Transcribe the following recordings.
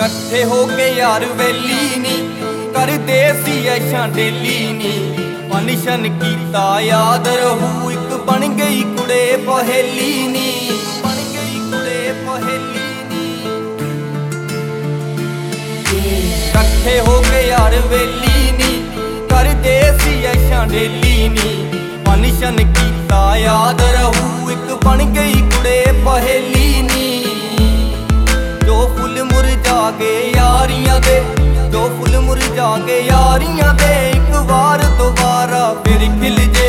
कट्ठे हो के यार वेली नी करदे सी ऐशां डेली नी फंक्शन कीता याद रहू इक बन गई कुड़े पहेली नी बन गई कुड़े पहेली नी कट्ठे हो के यार वेली नी करदे सी ऐशां डेली नी फंक्शन कीता याद रहू इक बन गई कुड़े पहेली नी जो फुल मुरझा गए यारियां दे जो फुल मुरझा गए यारियां दे एक बार दोबारा फिर खिल जे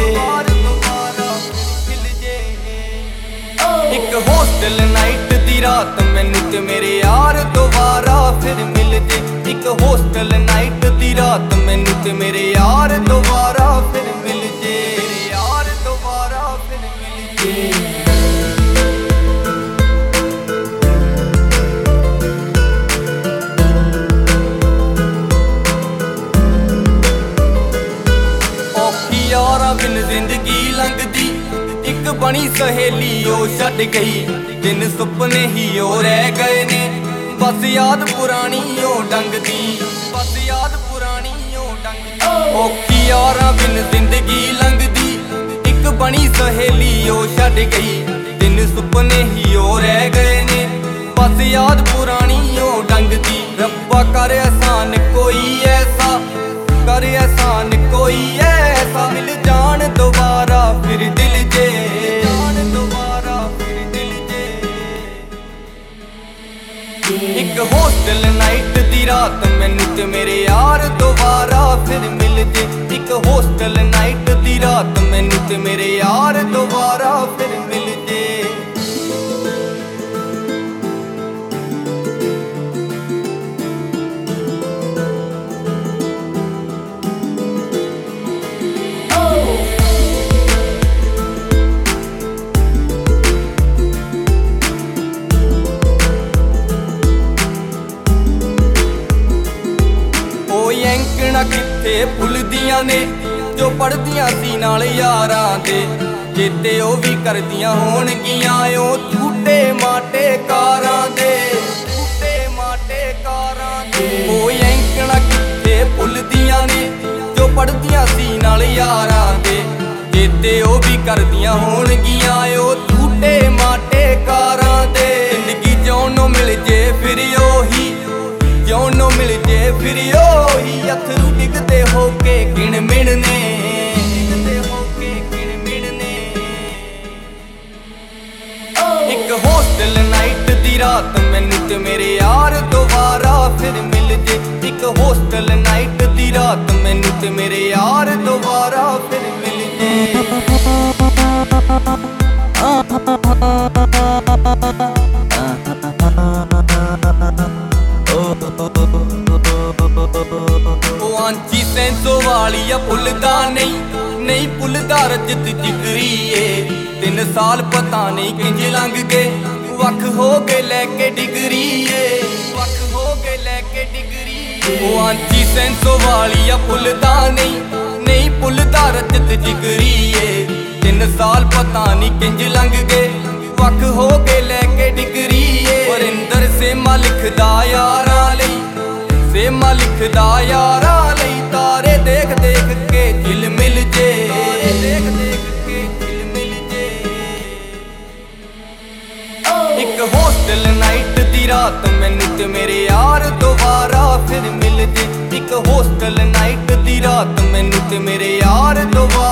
एक होस्टल नाइट दी रात मैनू ते मेरे यार दोबारा फिर मिल जे एक होस्टल नाइट दी रात मैनू ते मेरे यार दोबारा फिर मिल जे यार दोबारा फिर मिल जे बिन जिंदगी लंघदी इक बनी सहेली ओ छड़ गई दिन सुपने ही ओ रह गए ने बस याद पुरानी ओ डंगदी बस याद पुरानी ओ डंगदी औखी यारां बिन जिंदगी लंघदी इक बनी सहेली ओ छड़ गई दिन सुपने ही ओ रह गए ने बस याद पुरानी ओ डंगदी रब्बा कर एहसान कोई ऐसा कर एहसान कोई ऐसा मिल जान दोबारा फिर दिल जे जान दोबारा फिर दिल जे एक होस्टल नाइट दी रात मैनू ते मेरे यार दोबारा फिर मिल जे एक होस्टल नाइट दी रात मैनू ते मेरे यार दोबारा फिर मिल जे किथे भुलदियां ने जो पढ़दियां सी नाल यारां दे चेते ओ भी करदियां होणगियां ओ झूठे माटे कारां दे झूठे माटे कारां दे ओ एंकणा किथे भुलदियां ने जो पढ़दियां सी नाल यारां दे चेते ओ भी करदियां होणगियां ओ झूठे माटे कारां दे जिंदगी जोनो मिल जे फिर ओही जोनो मिल जे फिर ओही अथरू डिगदे होके गिण मिणने डिगदे होके गिण मिणने एक होस्टल नाइट दी रात मैनू ते मेरे यार दोबारा फिर मिल जे एक होस्टल नाइट दी रात मैनू ते मेरे यार दोबारा फिर मिल जे आंची सैंसो वालिया भुलदा नहीं भुलदा रजत जिगरी ए 3 साल पता नहीं किंज लंघ गए वख हो गए लैके डिगरी ए वख हो गए लैके डिगरी ओ आंची सैंसो वालिया भुलदा नहीं भुलदा रजत जिगरी ए 3 साल पता नहीं किंज लंघ गए वख हो गए लैके डिगरी ए वरिंदर सेमा लिखदा यारां लई सेमा लिखदा यारां लई तारे देख देख के दिल मिल जे देख देख के दिल मिल जे एक होस्टल नाइट दी रात मैनू ते मेरे यार दोबारा फिर मिल जे एक होस्टल नाइट दी रात मैनू ते मेरे यार दोबारा